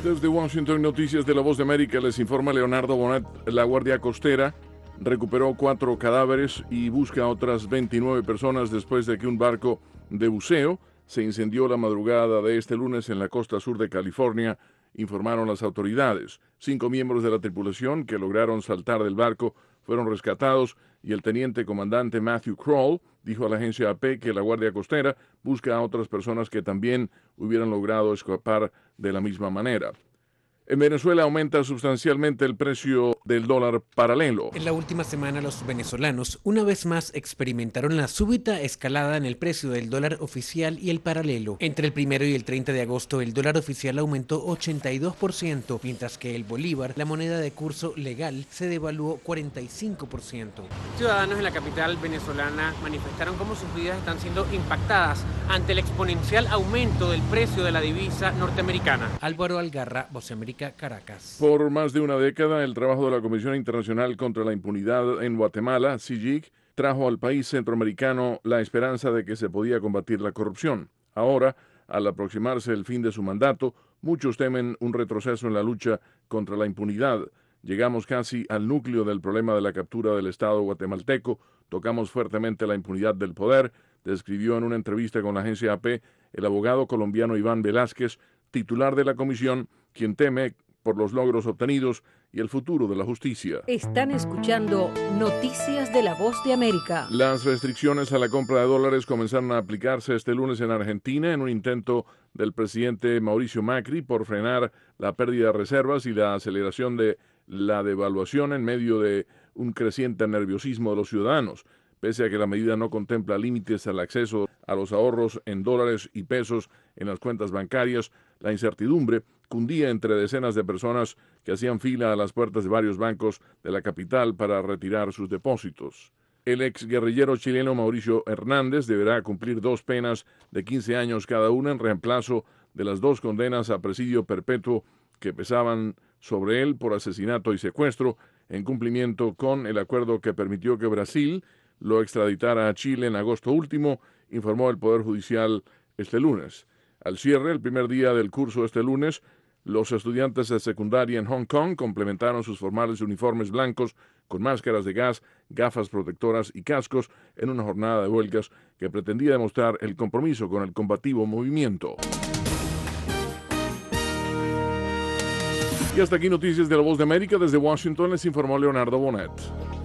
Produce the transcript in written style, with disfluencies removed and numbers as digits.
Desde Washington, Noticias de la Voz de América, les informa Leonardo Bonet. La Guardia Costera recuperó 4 cadáveres y busca a otras 29 personas después de que un barco de buceo se incendió la madrugada de este lunes en la costa sur de California, informaron las autoridades. 5 miembros de la tripulación que lograron saltar del barco fueron rescatados y el teniente comandante Matthew Kroll dijo a la agencia AP que la Guardia Costera busca a otras personas que también hubieran logrado escapar de la misma manera. En Venezuela aumenta sustancialmente el precio del dólar paralelo. En la última semana, los venezolanos una vez más experimentaron la súbita escalada en el precio del dólar oficial y el paralelo. Entre el 1 y el 30 de agosto, el dólar oficial aumentó 82%, mientras que el bolívar, la moneda de curso legal, se devaluó 45%. Ciudadanos en la capital venezolana manifestaron cómo sus vidas están siendo impactadas ante el exponencial aumento del precio de la divisa norteamericana. Álvaro Algarra, Voz de América, Caracas. Por más de una década, el trabajo de la Comisión Internacional contra la Impunidad en Guatemala, CIGIC, trajo al país centroamericano la esperanza de que se podía combatir la corrupción. Ahora, al aproximarse el fin de su mandato, muchos temen un retroceso en la lucha contra la impunidad. Llegamos casi al núcleo del problema de la captura del Estado guatemalteco, tocamos fuertemente la impunidad del poder, describió en una entrevista con la agencia AP el abogado colombiano Iván Velázquez, titular de la comisión, quien teme por los logros obtenidos y el futuro de la justicia. Están escuchando Noticias de la Voz de América. Las restricciones a la compra de dólares comenzaron a aplicarse este lunes en Argentina en un intento del presidente Mauricio Macri por frenar la pérdida de reservas y la aceleración de la devaluación en medio de un creciente nerviosismo de los ciudadanos. Pese a que la medida no contempla límites al acceso a los ahorros en dólares y pesos en las cuentas bancarias, la incertidumbre cundía entre decenas de personas que hacían fila a las puertas de varios bancos de la capital para retirar sus depósitos. El exguerrillero chileno Mauricio Hernández deberá cumplir 2 penas de 15 años cada una en reemplazo de las 2 condenas a presidio perpetuo que pesaban sobre él por asesinato y secuestro, en cumplimiento con el acuerdo que permitió que Brasil lo extraditara a Chile en agosto último, informó el Poder Judicial este lunes. Al cierre, el primer día del curso este lunes, los estudiantes de secundaria en Hong Kong complementaron sus formales uniformes blancos con máscaras de gas, gafas protectoras y cascos en una jornada de huelgas que pretendía demostrar el compromiso con el combativo movimiento. Y hasta aquí Noticias de la Voz de América. Desde Washington les informó Leonardo Bonet.